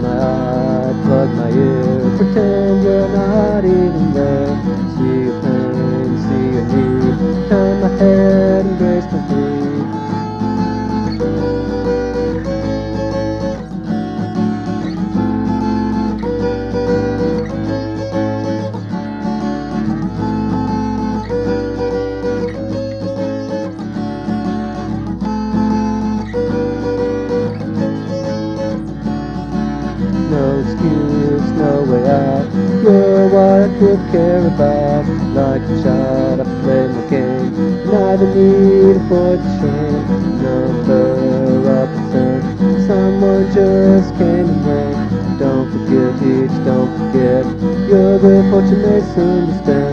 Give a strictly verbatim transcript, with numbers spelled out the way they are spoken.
my eye, plug my ear, pretend you're not even there. See your pain, see your need, turn my head and grace my feet. No excuse, no way out. You're what I could care about. Like a child, I play my game, and I don't need to avoid the shame. Number of percent, someone just came and went. Don't forget, each don't forget. Your good fortune may soon be spent.